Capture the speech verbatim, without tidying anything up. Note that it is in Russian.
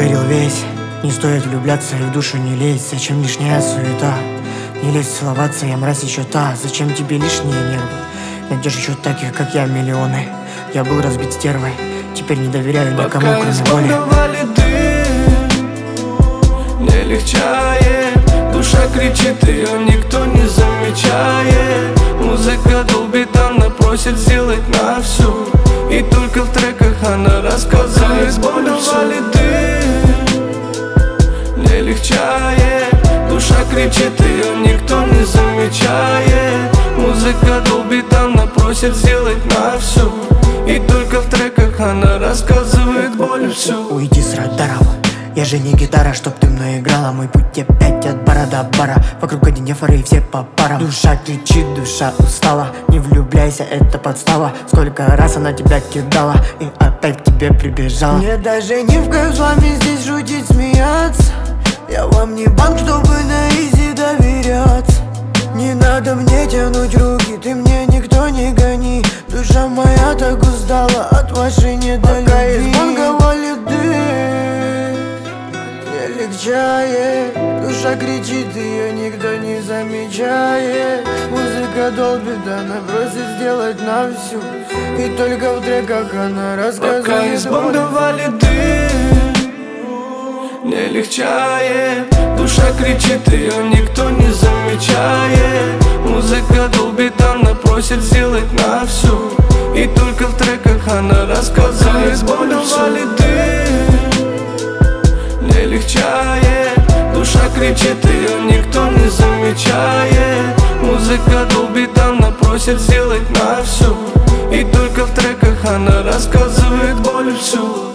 верил весь. Не стоит влюбляться и в душу не лезть. Зачем лишняя суета? Не лезь целоваться, я мразь еще та. Зачем тебе лишние нервы? Найдешь еще таких, как я, миллионы. Я был разбит стервой, теперь не доверяю никому, пока кроме испугали воли. Ты не легчает, душа кричит, ее никто не замечает. Музыка долбит, она просит сделать на всю. И только в треках она рассказывает боль всю. Ты не легчает, душа кричит, ее никто не замечает. Музыка долбит, она просит сделать на всю. И только в треках она рассказывает боль всю. Уйди с радаров, я же не гитара, чтоб ты мной играла. Мой путь опять от бара до бара. Вокруг один фары и все по парам. Душа кричит, душа устала. Не влюбляйся, это подстава. Сколько раз она тебя кидала и опять к тебе прибежала. Мне даже не в кайф с вами здесь шутить, смеяться. Я вам не банк, чтобы на изи доверяться. Не надо мне тянуть руки, ты мне никто не гони. Душа моя так устала от вашей недолюбви. Пока из банка валит дым, не легчает. Душа кричит, ее никто не замечает. Музыка долбит, она просит сделать на всю. И только в треках она рассказывает. Пока из банка валит дым, не легчает. Душа кричит, ее никто не замечает. Музыка долбит, она просит сделать на всю. И только в треках она рассказывает боль всю. Не легчает, душа кричит, ее никто не замечает. Музыка долбит, она просит сделать на всю. И только в треках она рассказывает боль всю.